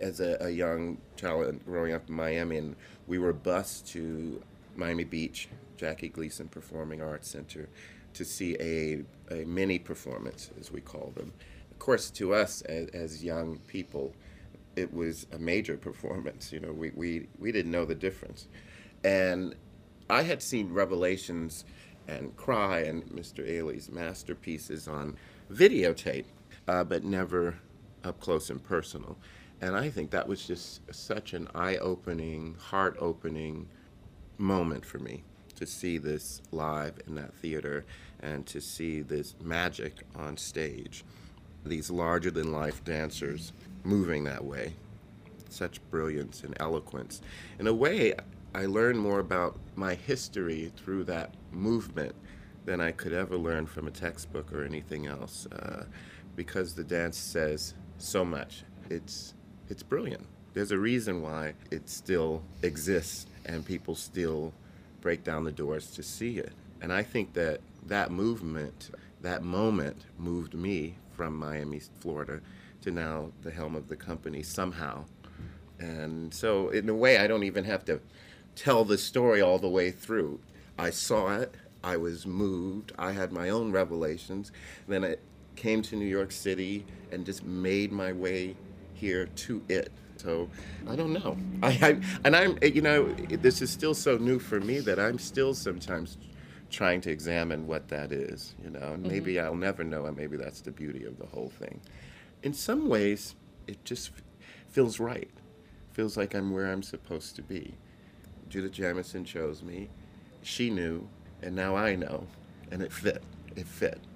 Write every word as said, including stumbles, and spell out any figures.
as a, a young child growing up in Miami, and we were bused to Miami Beach, Jackie Gleason Performing Arts Center, to see a, a mini performance, as we call them. Of course, to us as, as young people, it was a major performance. You know, we, we, we didn't know the difference. And I had seen Revelations and Cry and Mister Ailey's masterpieces on videotape, uh, but never up close and personal. And I think that was just such an eye opening, heart opening moment for me to see this live in that theater and to see this magic on stage. These larger than life dancers moving that way. Such brilliance and eloquence. In a way, I learned more about my history through that movement than I could ever learn from a textbook or anything else, uh, because the dance says so much. It's it's brilliant. There's a reason why it still exists and people still break down the doors to see it. And I think that that movement, that moment, moved me from Miami, Florida, to now the helm of the company somehow. And so, in a way, I don't even have to tell the story all the way through. I saw it, I was moved, I had my own revelations. Then I came to New York City and just made my way here to it. So I don't know. I, I and I'm you know this is still so new for me that I'm still sometimes trying to examine what that is. You know, and maybe I'll never know, and maybe that's the beauty of the whole thing. In some ways, it just f- feels right. Feels like I'm where I'm supposed to be. Judith Jamison chose me. She knew, and now I know, and it fit. It fit.